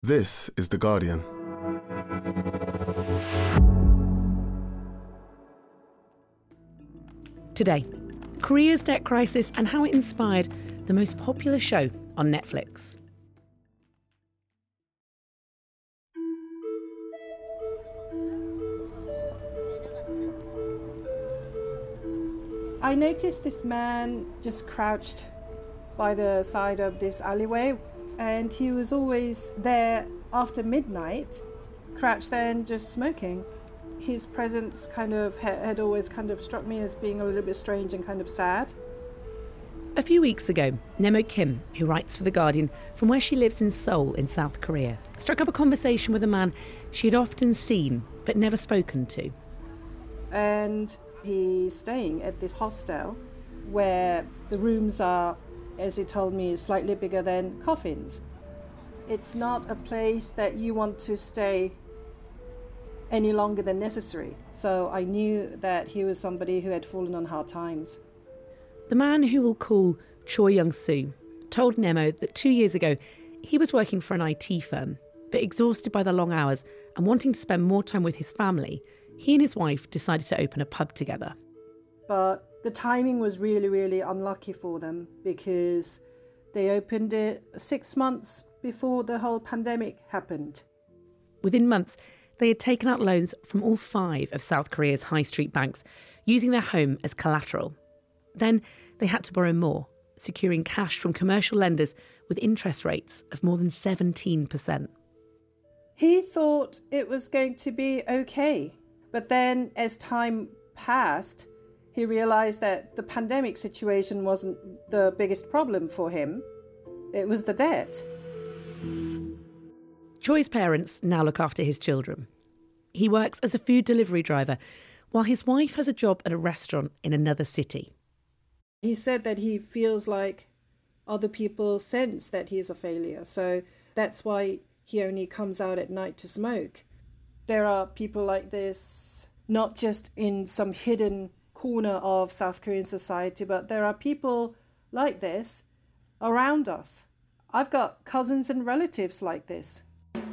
This is The Guardian. Today, Korea's debt crisis and how it inspired the most popular show on Netflix. I noticed this man just crouched by the side of this alleyway, and he was always there after midnight, crouched there and just smoking. His presence had always struck me as being a little bit strange and kind of sad. A few weeks ago, Nemo Kim, who writes for The Guardian from where she lives in Seoul in South Korea, struck up a conversation with a man she had often seen but never spoken to. And he's staying at this hostel where the rooms are, as he told me, slightly bigger than coffins. It's not a place that you want to stay any longer than necessary. So I knew that he was somebody who had fallen on hard times. The man who we'll call Choi Young-soo told Nemo that 2 years ago he was working for an IT firm, but exhausted by the long hours and wanting to spend more time with his family, he and his wife decided to open a pub together. But the timing was really, really unlucky for them because they opened it 6 months before the whole pandemic happened. Within months, they had taken out loans from all 5 of South Korea's high street banks, using their home as collateral. Then they had to borrow more, securing cash from commercial lenders with interest rates of more than 17%. He thought it was going to be okay. But then as time passed, he realised that the pandemic situation wasn't the biggest problem for him. It was the debt. Choi's parents now look after his children. He works as a food delivery driver, while his wife has a job at a restaurant in another city. He said that he feels like other people sense that he's a failure, so that's why he only comes out at night to smoke. There are people like this, not just in some hidden corner of South Korean society, but there are people like this around us. I've got cousins and relatives like this.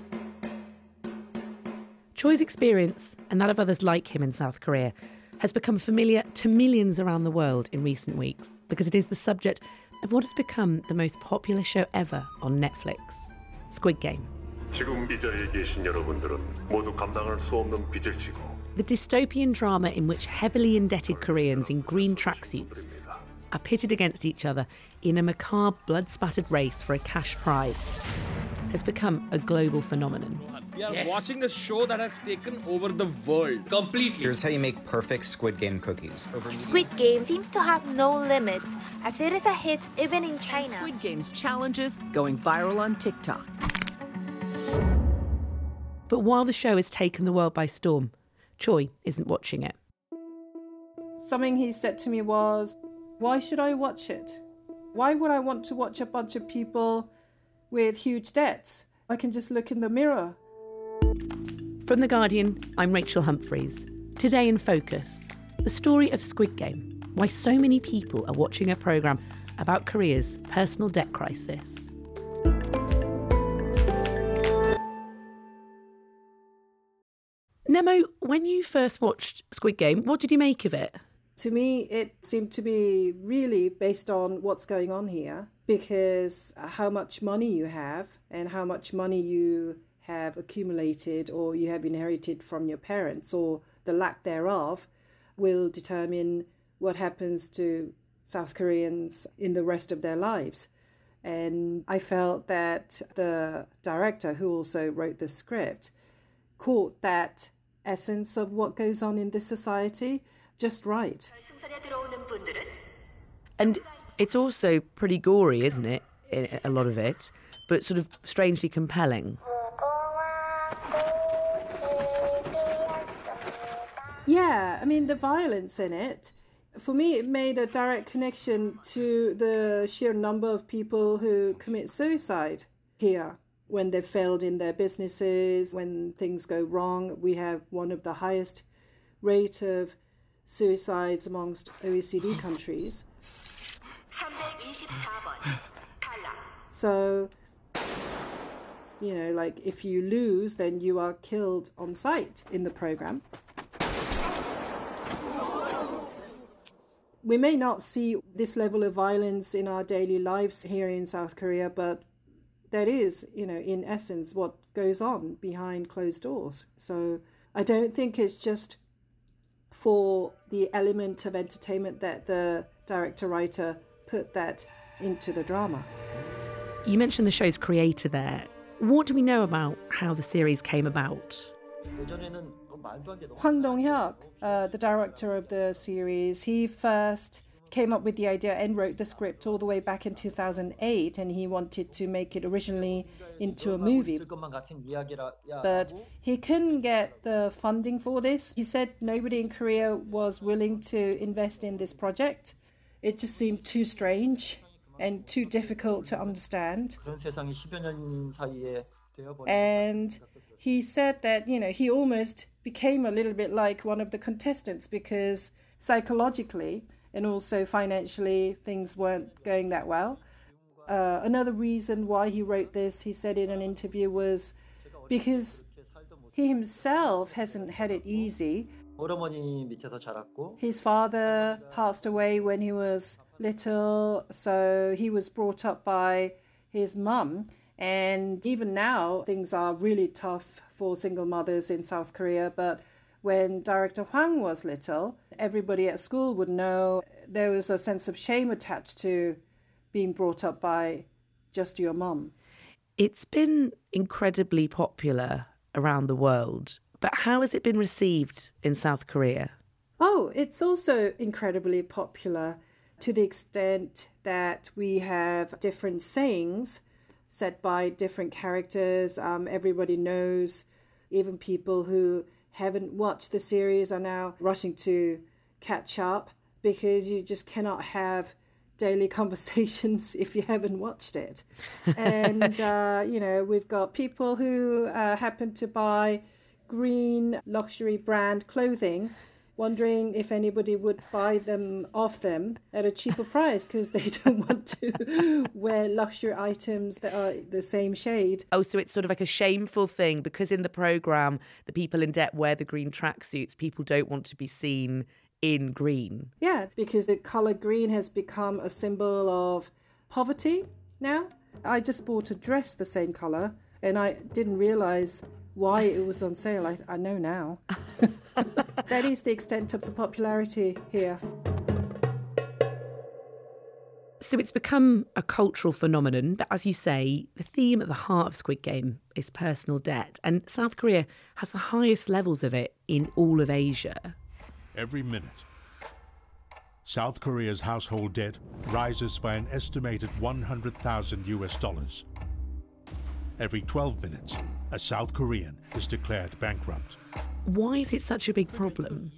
Choi's experience, and that of others like him in South Korea, has become familiar to millions around the world in recent weeks because it is the subject of what has become the most popular show ever on Netflix, Squid Game. 지금 이 자리에 계신 여러분들은 모두 감당할 수 없는 빚을 지고 The dystopian drama in which heavily indebted Koreans in green tracksuits are pitted against each other in a macabre, blood-spattered race for a cash prize has become a global phenomenon. We are watching a show that has taken over the world completely. Here's how you make perfect Squid Game cookies. Squid Game seems to have no limits, as it is a hit even in China. Squid Game's challenges going viral on TikTok. But while the show has taken the world by storm, Choi isn't watching it. Something he said to me was, why should I watch it? Why would I want to watch a bunch of people with huge debts? I can just look in the mirror. From The Guardian, I'm Rachel Humphreys. Today in Focus, the story of Squid Game, why so many people are watching a programme about Korea's personal debt crisis. Nemo, when you first watched Squid Game, what did you make of it? To me, it seemed to be really based on what's going on here, because how much money you have and how much money you have accumulated or you have inherited from your parents or the lack thereof will determine what happens to South Koreans in the rest of their lives. And I felt that the director, who also wrote the script, caught that essence of what goes on in this society just right. And it's also pretty gory, isn't it? A lot of it, but sort of strangely compelling. Yeah, I mean, the violence in it, for me, it made a direct connection to the sheer number of people who commit suicide here. When they've failed in their businesses, when things go wrong, we have one of the highest rate of suicides amongst OECD countries. So You know, like if you lose, then you are killed on sight in the program. We may not see this level of violence in our daily lives here in South Korea, but that is, you know, in essence, what goes on behind closed doors. So I don't think it's just for the element of entertainment that the director-writer put that into the drama. You mentioned the show's creator there. What do we know about how the series came about? Hwang Dong-hyuk, the director of the series, he first came up with the idea and wrote the script all the way back in 2008, and he wanted to make it originally into a movie. But he couldn't get the funding for this. He said nobody in Korea was willing to invest in this project. It just seemed too strange and too difficult to understand. And he said that, you know, he almost became a little bit like one of the contestants because psychologically and also financially things weren't going that well. Another reason why he wrote this, he said in an interview, was because he himself hasn't had it easy. His father passed away when he was little, so he was brought up by his mum. And even now, things are really tough for single mothers in South Korea. But when director Hwang was little, everybody at school would know there was a sense of shame attached to being brought up by just your mum. It's been incredibly popular around the world, but how has it been received in South Korea? Oh, it's also incredibly popular to the extent that we have different sayings said by different characters. Everybody knows, even people who haven't watched the series are now rushing to catch up because you just cannot have daily conversations if you haven't watched it. And, you know, we've got people who happen to buy green luxury brand clothing, wondering if anybody would buy them off them at a cheaper price because they don't want to wear luxury items that are the same shade. Oh, so it's sort of like a shameful thing because in the programme, the people in debt wear the green tracksuits. People don't want to be seen in green. Yeah, because the colour green has become a symbol of poverty now. I just bought a dress the same colour and I didn't realise why it was on sale. I know now. That is the extent of the popularity here. So it's become a cultural phenomenon, but as you say, the theme at the heart of Squid Game is personal debt, and South Korea has the highest levels of it in all of Asia. Every minute, South Korea's household debt rises by an estimated $100,000. Every 12 minutes, a South Korean is declared bankrupt. Why is it such a big problem?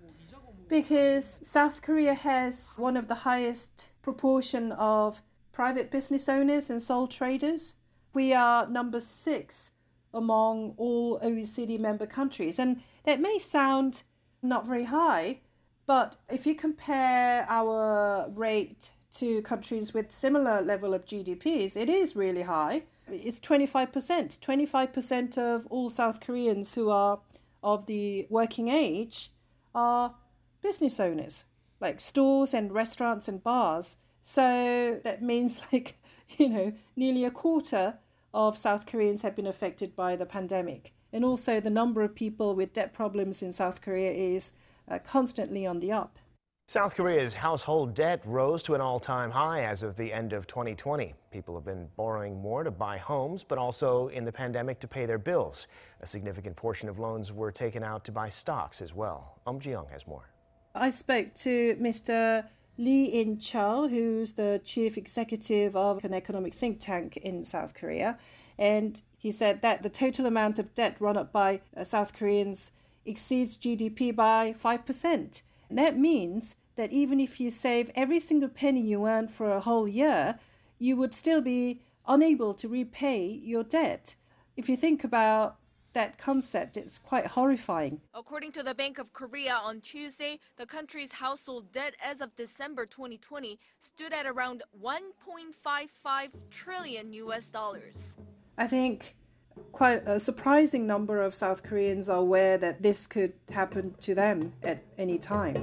Because South Korea has one of the highest proportion of private business owners and sole traders. We are number 6 among all OECD member countries. And that may sound not very high, but if you compare our rate to countries with similar level of GDPs, it is really high. It's 25%. 25% of all South Koreans who are of the working age are business owners, like stores and restaurants and bars. So that means nearly a quarter of South Koreans have been affected by the pandemic. And also the number of people with debt problems in South Korea is constantly on the up. South Korea's household debt rose to an all-time high as of the end of 2020. People have been borrowing more to buy homes, but also in the pandemic to pay their bills. A significant portion of loans were taken out to buy stocks as well. Ji-young has more. I spoke to Mr. Lee In-chul, who's the chief executive of an economic think tank in South Korea, and he said that the total amount of debt run up by South Koreans exceeds GDP by 5%. And that means that even if you save every single penny you earn for a whole year, you would still be unable to repay your debt. If you think about that concept, it's quite horrifying. According to the Bank of Korea on Tuesday, the country's household debt as of December 2020 stood at around $1.55 trillion. I think quite a surprising number of South Koreans are aware that this could happen to them at any time.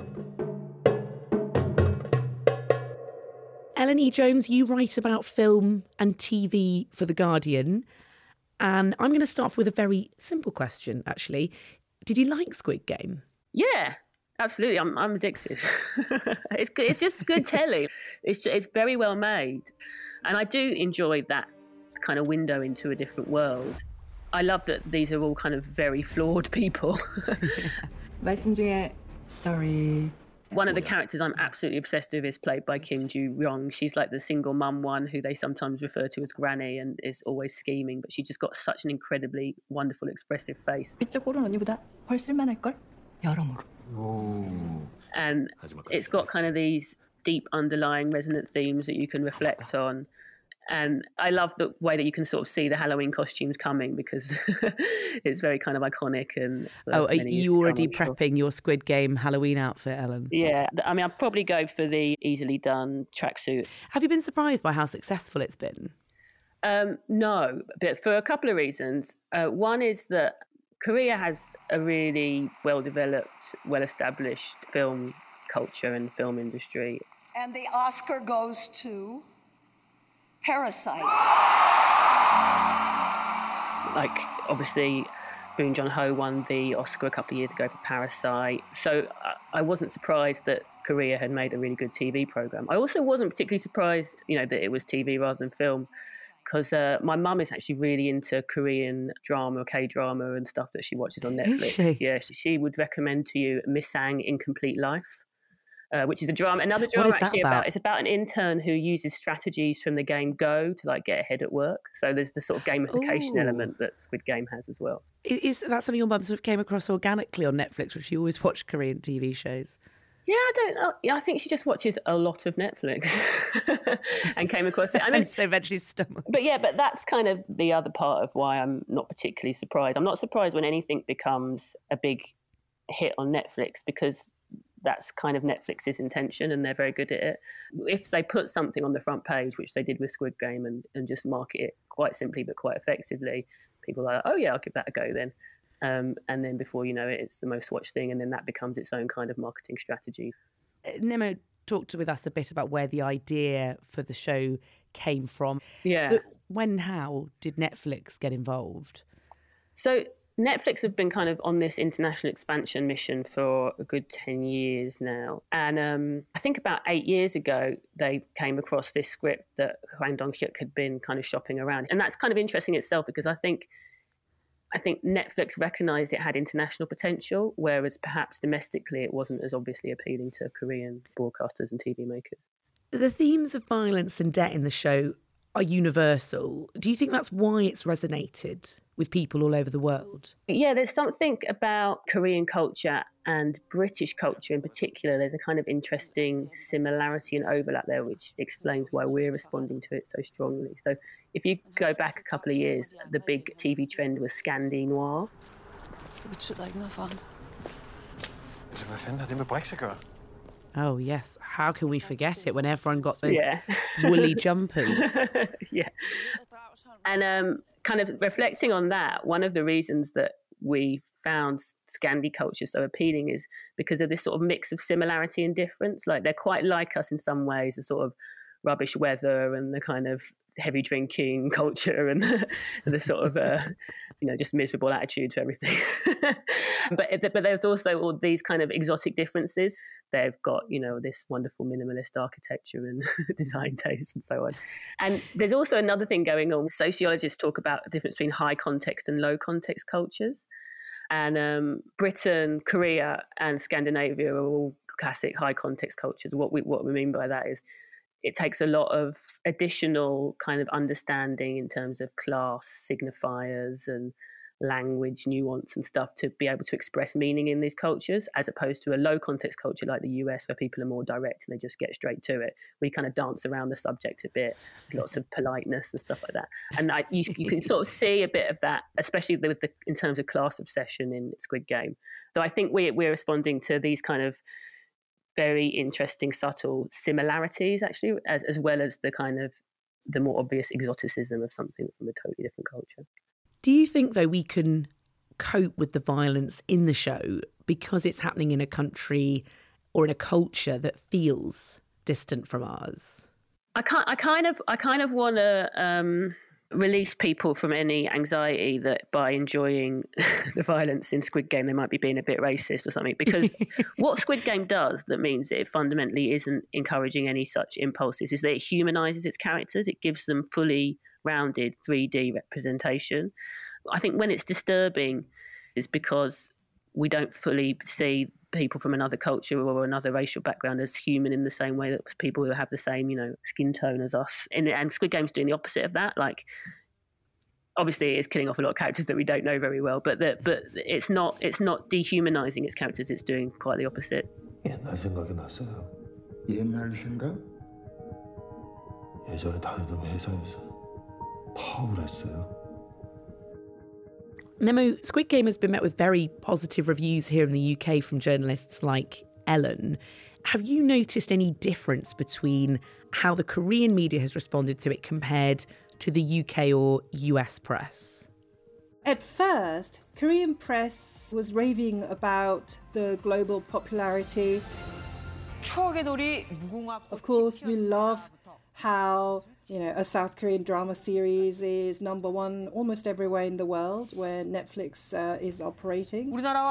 Ellen E. Jones, you write about film and TV for The Guardian. And I'm going to start off with a very simple question, actually. Did you like Squid Game? Yeah, absolutely. I'm addicted. It's just good telly. It's very well made. And I do enjoy that kind of window into a different world. I love that these are all kind of very flawed people. 말씀 중에 sorry. One of the characters I'm absolutely obsessed with is played by Kim Joo-ryong. She's like the single mum one who they sometimes refer to as Granny and is always scheming, but she just got such an incredibly wonderful, expressive face. 이쪽 꼴은 언니보다 훨 쓸만할걸? 여러모로. And it's got kind of these deep underlying resonant themes that you can reflect on. And I love the way that you can sort of see the Halloween costumes coming because it's very kind of iconic. And are you already prepping your Squid Game Halloween outfit, Ellen? Yeah, I mean, I'd probably go for the easily done tracksuit. Have you been surprised by how successful it's been? No, but for a couple of reasons. One is that Korea has a really well-developed, well-established film culture and film industry. And the Oscar goes to Parasite. Like, obviously, Bong Joon-ho won the Oscar a couple of years ago for Parasite. So I wasn't surprised that Korea had made a really good TV programme. I also wasn't particularly surprised, that it was TV rather than film, because my mum is actually really into Korean drama, K-drama and stuff that she watches on Netflix. Yeah, she would recommend to you Misang Incomplete Life. Which is another drama actually about. It's about an intern who uses strategies from the game Go to get ahead at work. So there's the sort of gamification element that Squid Game has as well. Is that something your mum sort of came across organically on Netflix, which she always watched Korean TV shows? Yeah, I don't know. I think she just watches a lot of Netflix and came across it. I mean, so eventually stumbled. But that's kind of the other part of why I'm not particularly surprised. I'm not surprised when anything becomes a big hit on Netflix because that's kind of Netflix's intention and they're very good at it. If they put something on the front page, which they did with Squid Game, and just market it quite simply but quite effectively, people are like, oh yeah, I'll give that a go then. And then before you know it, it's the most watched thing, and then that becomes its own kind of marketing strategy. Nemo talked with us a bit about where the idea for the show came from. Yeah. But when and how did Netflix get involved? So Netflix have been kind of on this international expansion mission for a good 10 years now. And I think about 8 years ago, they came across this script that Hwang Dong-hyuk had been kind of shopping around. And that's kind of interesting itself because I think Netflix recognised it had international potential, whereas perhaps domestically it wasn't as obviously appealing to Korean broadcasters and TV makers. The themes of violence and debt in the show are universal. Do you think that's why it's resonated with people all over the world? Yeah, there's something about Korean culture and British culture in particular. There's a kind of interesting similarity and overlap there, which explains why we're responding to it so strongly. So if you go back a couple of years, the big TV trend was Scandi Noir. Oh, yes. How can we forget it when everyone got those woolly jumpers? Yeah. And kind of reflecting on that, one of the reasons that we found Scandi culture so appealing is because of this sort of mix of similarity and difference. Like, they're quite like us in some ways, the sort of rubbish weather and the kind of heavy drinking culture and the sort of just miserable attitude to everything. but there's also all these kind of exotic differences. They've got this wonderful minimalist architecture and design taste and so on. And there's also another thing going on. Sociologists talk about the difference between high context and low context cultures. And Britain, Korea and Scandinavia are all classic high context cultures. What we mean by that is it takes a lot of additional kind of understanding in terms of class signifiers and language nuance and stuff to be able to express meaning in these cultures, as opposed to a low context culture like the US where people are more direct and they just get straight to it. We kind of dance around the subject a bit, lots of politeness and stuff like that. And you can sort of see a bit of that, especially in terms of class obsession in Squid Game. So I think we're responding to these kind of very interesting, subtle similarities, actually, as well as the kind of the more obvious exoticism of something from a totally different culture. Do you think, though, we can cope with the violence in the show because it's happening in a country or in a culture that feels distant from ours? I kind of want to release people from any anxiety that by enjoying the violence in Squid Game they might be being a bit racist or something, because what Squid Game does that means it fundamentally isn't encouraging any such impulses is that it humanises its characters. It gives them fully rounded 3D representation. I think when it's disturbing is because we don't fully see people from another culture or another racial background as human in the same way that people who have the same, skin tone as us. And Squid Game's doing the opposite of that. Like, obviously, it's killing off a lot of characters that we don't know very well, but it's not dehumanizing its characters. It's doing quite the opposite. 옛날 생각이 났어요. 옛날 생각? 예전에 다니던 회사에서 파업을 했어요. Nemo, Squid Game has been met with very positive reviews here in the UK from journalists like Ellen. Have you noticed any difference between how the Korean media has responded to it compared to the UK or US press? At first, Korean press was raving about the global popularity. Of course, we love how a South Korean drama series is number one almost everywhere in the world where Netflix is operating.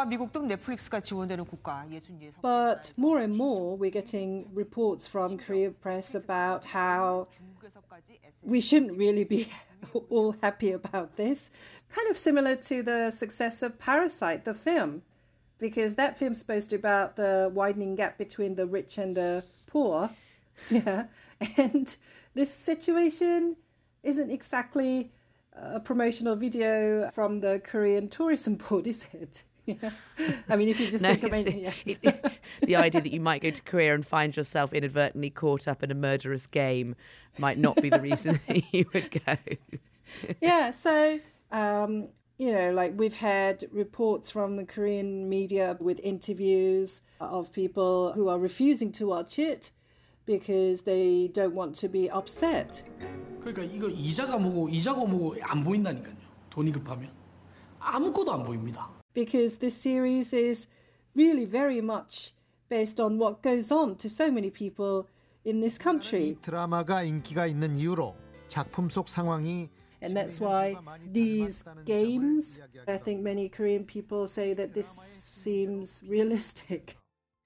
But more and more, we're getting reports from Korean press about how we shouldn't really be all happy about this. Kind of similar to the success of Parasite, the film, because that film's supposed to be about the widening gap between the rich and the poor. Yeah, and this situation isn't exactly a promotional video from the Korean Tourism Board, is it? Yeah. I mean, if you just think about it, the idea that you might go to Korea and find yourself inadvertently caught up in a murderous game might not be the reason that you would go. Yeah, so, like we've had reports from the Korean media with interviews of people who are refusing to watch it because they don't want to be upset. 그러니까 이거 이자가 뭐고 안 보인다니까요. 돈이 급하면 아무것도 안 보입니다. Because this series is really very much based on what goes on to so many people in this country. 이 드라마가 인기가 있는 이유로 작품 속 상황이 And that's why these games, I think many Korean people say that this seems realistic.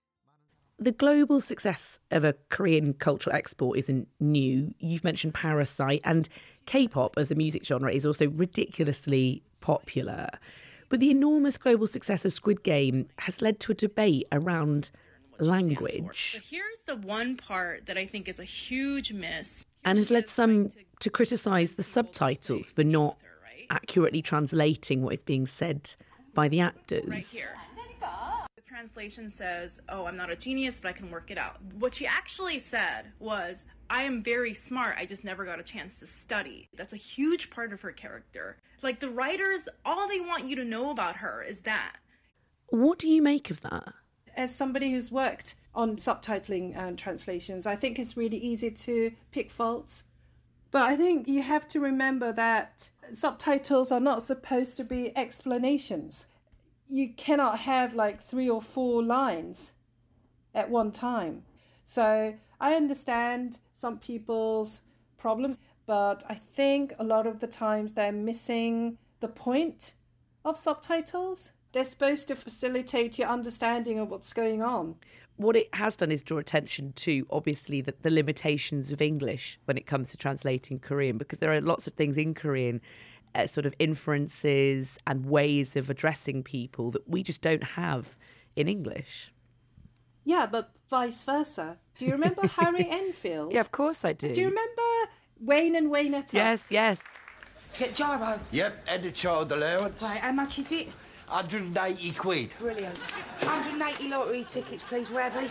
The global success of a Korean cultural export isn't new. You've mentioned Parasite, and K-pop as a music genre is also ridiculously popular. But the enormous global success of Squid Game has led to a debate around language. But here's the one part that I think is a huge miss. And has led some to criticise the subtitles for not accurately translating what is being said by the actors. Right here. Translation says, I'm not a genius, but I can work it out. What she actually said was, I am very smart, I just never got a chance to study. That's a huge part of her character. Like, the writers, all they want you to know about her is that. What do you make of that? As somebody who's worked on subtitling and translations, I think it's really easy to pick faults. But I think you have to remember that subtitles are not supposed to be explanations. You cannot have like 3 or 4 lines at one time. So I understand some people's problems, but I think a lot of the times they're missing the point of subtitles. They're supposed to facilitate your understanding of what's going on. What it has done is draw attention to, obviously, the limitations of English when it comes to translating Korean, because there are lots of things in Korean, sort of inferences and ways of addressing people that we just don't have in English. Yeah, but vice versa. Do you remember Harry Enfield? Yeah, of course I do. Do you remember Wayne and Waynetta? Yes. Get Gyro. Yep, and the child allowance. Right, how much is it? 180 quid. Brilliant. 180 lottery tickets, please, Radley.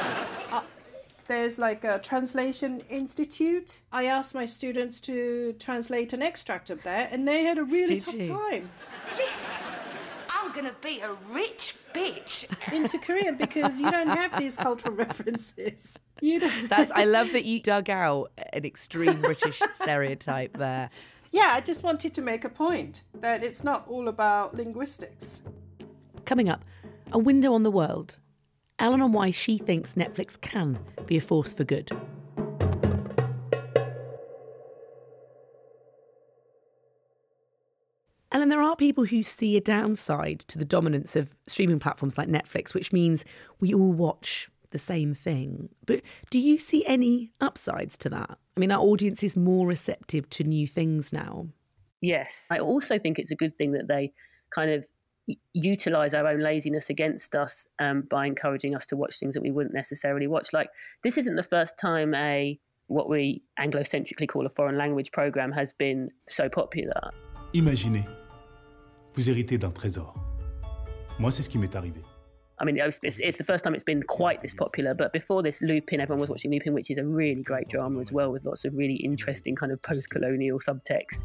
There's like a translation institute. I asked my students to translate an extract of that, and they had a really tough time. Yes, I'm going to be a rich bitch. Into Korean, because you don't have these cultural references. You don't. I love that you dug out an extreme British stereotype there. Yeah, I just wanted to make a point that it's not all about linguistics. Coming up, a window on the world. Ellen on why she thinks Netflix can be a force for good. Ellen, there are people who see a downside to the dominance of streaming platforms like Netflix, which means we all watch the same thing. But do you see any upsides to that? I mean, our audience is more receptive to new things now. Yes. I also think it's a good thing that they kind of utilise our own laziness against us by encouraging us to watch things that we wouldn't necessarily watch. Like, this isn't the first time what we Anglo-centrically call a foreign language programme has been so popular. Imaginez, vous héritez d'un trésor. Moi, c'est ce qui m'est arrivé. I mean, it's the first time it's been quite this popular, but before this, Lupin, everyone was watching Lupin, which is a really great drama as well, with lots of really interesting kind of post-colonial subtext.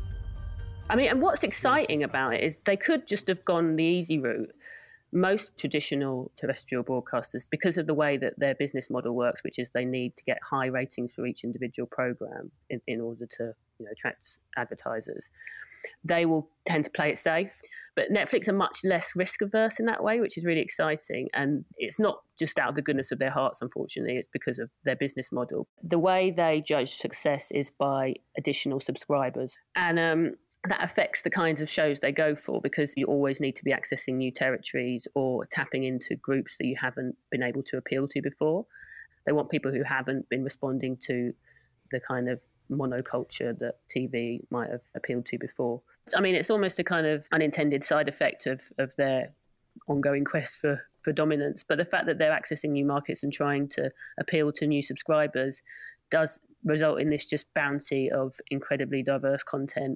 I mean, and what's exciting about it is they could just have gone the easy route. Most traditional terrestrial broadcasters, because of the way that their business model works, which is they need to get high ratings for each individual programme in order to attract advertisers, they will tend to play it safe. But Netflix are much less risk-averse in that way, which is really exciting. And it's not just out of the goodness of their hearts, unfortunately. It's because of their business model. The way they judge success is by additional subscribers. And that affects the kinds of shows they go for, because you always need to be accessing new territories or tapping into groups that you haven't been able to appeal to before. They want people who haven't been responding to the kind of monoculture that TV might have appealed to before. I mean, it's almost a kind of unintended side effect of their ongoing quest for dominance. But the fact that they're accessing new markets and trying to appeal to new subscribers does result in this just bounty of incredibly diverse content.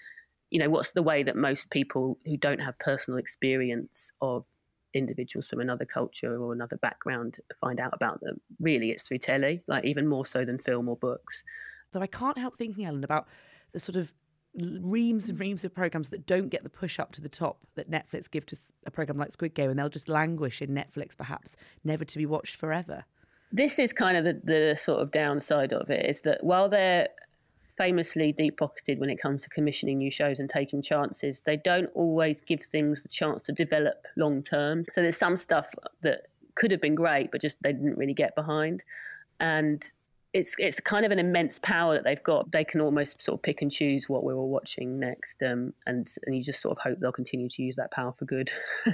What's the way that most people who don't have personal experience of individuals from another culture or another background find out about them? Really, it's through telly, like even more so than film or books. Though I can't help thinking, Ellen, about the sort of reams and reams of programmes that don't get the push up to the top that Netflix give to a programme like Squid Game, and they'll just languish in Netflix, perhaps never to be watched forever. This is kind of the sort of downside of it, is that while they're famously deep-pocketed when it comes to commissioning new shows and taking chances, they don't always give things the chance to develop long-term. So there's some stuff that could have been great, but just they didn't really get behind. And it's kind of an immense power that they've got. They can almost sort of pick and choose what we're all watching next, and you just sort of hope they'll continue to use that power for good.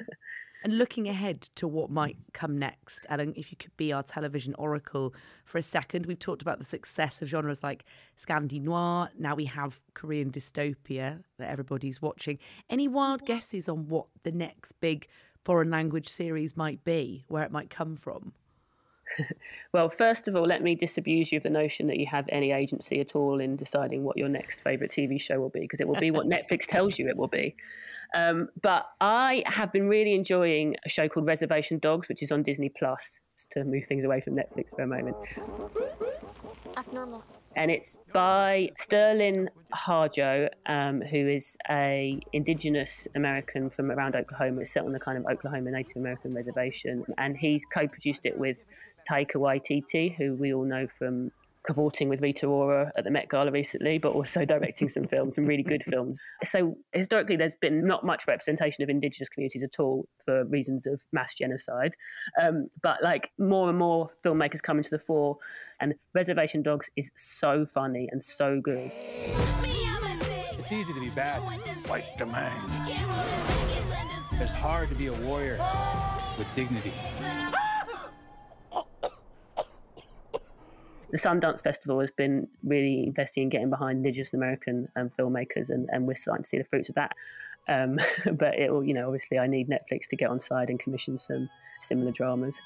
And looking ahead to what might come next, Ellen, if you could be our television oracle for a second. We've talked about the success of genres like Scandi Noir. Now we have Korean dystopia that everybody's watching. Any wild guesses on what the next big foreign language series might be, where it might come from? Well, first of all, let me disabuse you of the notion that you have any agency at all in deciding what your next favourite TV show will be, because it will be what Netflix tells you it will be. But I have been really enjoying a show called Reservation Dogs, which is on Disney+, just to move things away from Netflix for a moment. Abnormal. And it's by Sterling Harjo, who is a indigenous American from around Oklahoma. It's set on the kind of Oklahoma Native American reservation. And he's co-produced it with Taika Waititi, who we all know from cavorting with Rita Ora at the Met Gala recently, but also directing some films, some really good films. So historically, there's been not much representation of indigenous communities at all for reasons of mass genocide. But like more and more filmmakers come into the fore, and Reservation Dogs is so funny and so good. It's easy to be bad, like the man. It's hard to be a warrior with dignity. The Sundance Festival has been really investing in getting behind Indigenous American filmmakers, and we're starting to see the fruits of that. But it will, obviously I need Netflix to get on side and commission some similar dramas.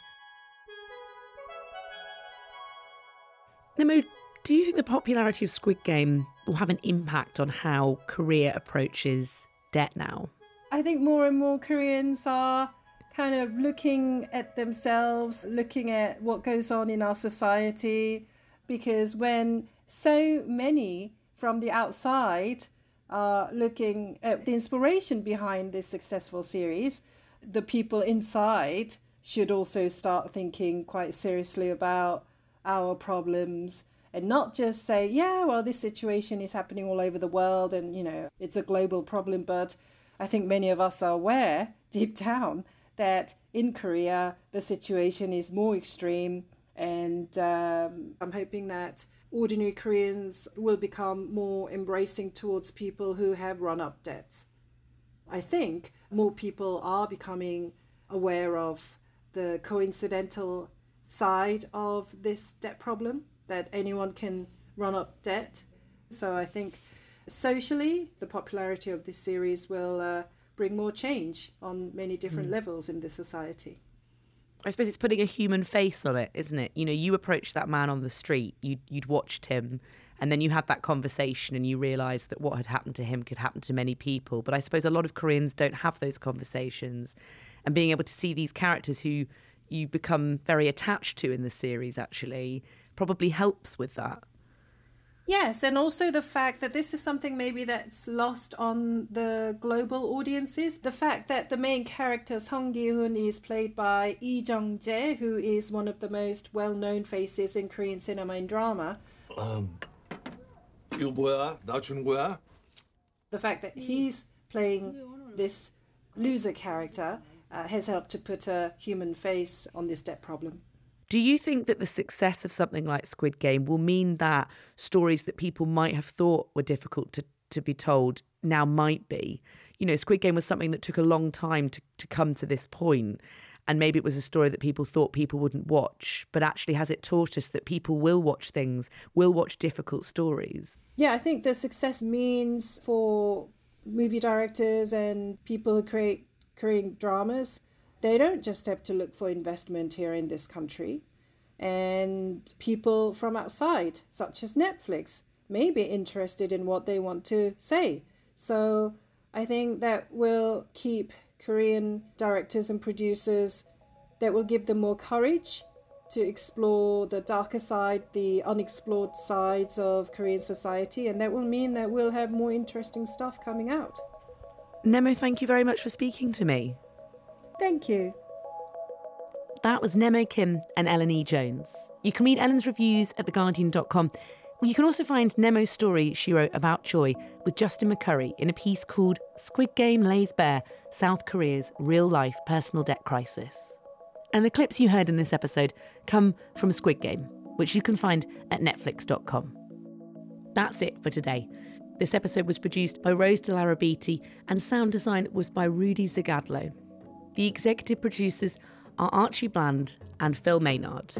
Nimmo, do you think the popularity of Squid Game will have an impact on how Korea approaches debt now? I think more and more Koreans are kind of looking at themselves, looking at what goes on in our society, because when so many from the outside are looking at the inspiration behind this successful series, the people inside should also start thinking quite seriously about our problems and not just say, yeah, well, this situation is happening all over the world and, it's a global problem. But I think many of us are aware deep down that in Korea, the situation is more extreme. And I'm hoping that ordinary Koreans will become more embracing towards people who have run-up debts. I think more people are becoming aware of the coincidental side of this debt problem, that anyone can run up debt. So I think socially, the popularity of this series will bring more change on many different levels in the society. I suppose it's putting a human face on it, isn't it? You approached that man on the street, you'd watched him, and then you had that conversation and you realised that what had happened to him could happen to many people. But I suppose a lot of Koreans don't have those conversations. And being able to see these characters who you become very attached to in the series actually probably helps with that. Yes, and also the fact that this is something maybe that's lost on the global audiences. The fact that the main character, Song Gi-hun, is played by Lee Jung-jae, who is one of the most well-known faces in Korean cinema and drama. 이거 뭐야? 나 주는 거야? The fact that he's playing this loser character has helped to put a human face on this debt problem. Do you think that the success of something like Squid Game will mean that stories that people might have thought were difficult to be told now might be? Squid Game was something that took a long time to come to this point, and maybe it was a story that people thought people wouldn't watch, but actually has it taught us that people will watch things, will watch difficult stories? Yeah, I think the success means for movie directors and people who create Korean dramas, they don't just have to look for investment here in this country. And people from outside, such as Netflix, may be interested in what they want to say. So I think that will keep Korean directors and producers, that will give them more courage to explore the darker side, the unexplored sides of Korean society. And that will mean that we'll have more interesting stuff coming out. Nemo, thank you very much for speaking to me. Thank you. That was Nemo Kim and Ellen E. Jones. You can read Ellen's reviews at theguardian.com. You can also find Nemo's story she wrote about Choi with Justin McCurry in a piece called Squid Game Lays Bare South Korea's Real-Life Personal Debt Crisis. And the clips you heard in this episode come from Squid Game, which you can find at netflix.com. That's it for today. This episode was produced by Rose de Larrabiti and sound design was by Rudy Zagadlo. The executive producers are Archie Bland and Phil Maynard.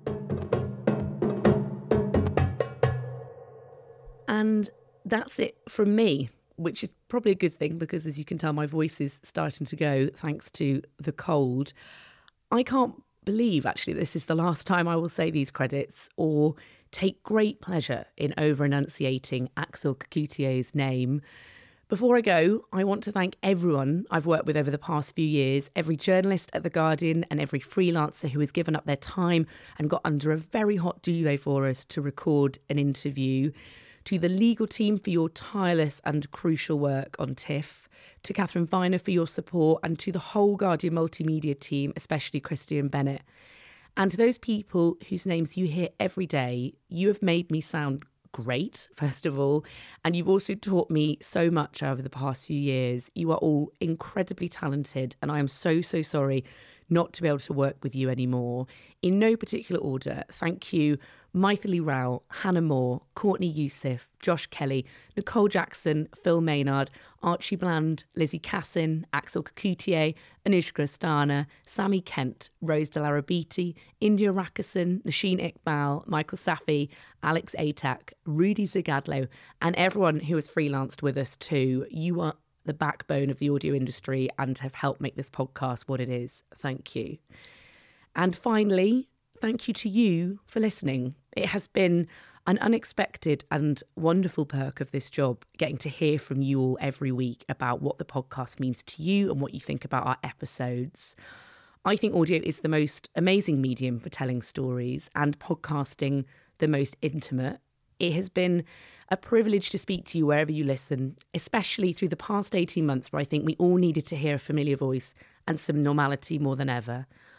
And that's it from me, which is probably a good thing because, as you can tell, my voice is starting to go thanks to the cold. I can't believe, actually, this is the last time I will say these credits or take great pleasure in over-enunciating Axel Kacoutié's name. Before I go, I want to thank everyone I've worked with over the past few years, every journalist at The Guardian and every freelancer who has given up their time and got under a very hot duvet for us to record an interview, to the legal team for your tireless and crucial work on TIFF, to Catherine Viner for your support, and to the whole Guardian multimedia team, especially Christian Bennett. And to those people whose names you hear every day, you have made me sound great, first of all, and you've also taught me so much over the past few years. You are all incredibly talented, and I am so sorry not to be able to work with you anymore. In no particular order, thank you Maithili Rao, Hannah Moore, Courtney Youssef, Josh Kelly, Nicole Jackson, Phil Maynard, Archie Bland, Lizzie Cassin, Axel Kacoutié, Anushka Astana, Sammy Kent, Rose de Larrabiti, India Rakison, Nasheen Iqbal, Michael Safi, Alex Atack, Rudy Zagadlo, and everyone who has freelanced with us too. You are the backbone of the audio industry and have helped make this podcast what it is. Thank you. And finally, thank you to you for listening. It has been an unexpected and wonderful perk of this job, getting to hear from you all every week about what the podcast means to you and what you think about our episodes. I think audio is the most amazing medium for telling stories and podcasting the most intimate. It has been a privilege to speak to you wherever you listen, especially through the past 18 months where I think we all needed to hear a familiar voice and some normality more than ever.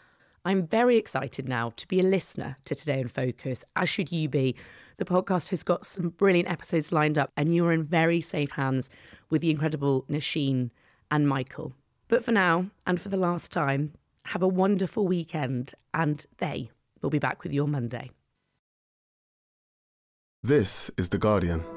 I'm very excited now to be a listener to Today in Focus, as should you be. The podcast has got some brilliant episodes lined up, and you're in very safe hands with the incredible Nosheen and Michael. But for now, and for the last time, have a wonderful weekend, and they will be back with you on Monday. This is The Guardian.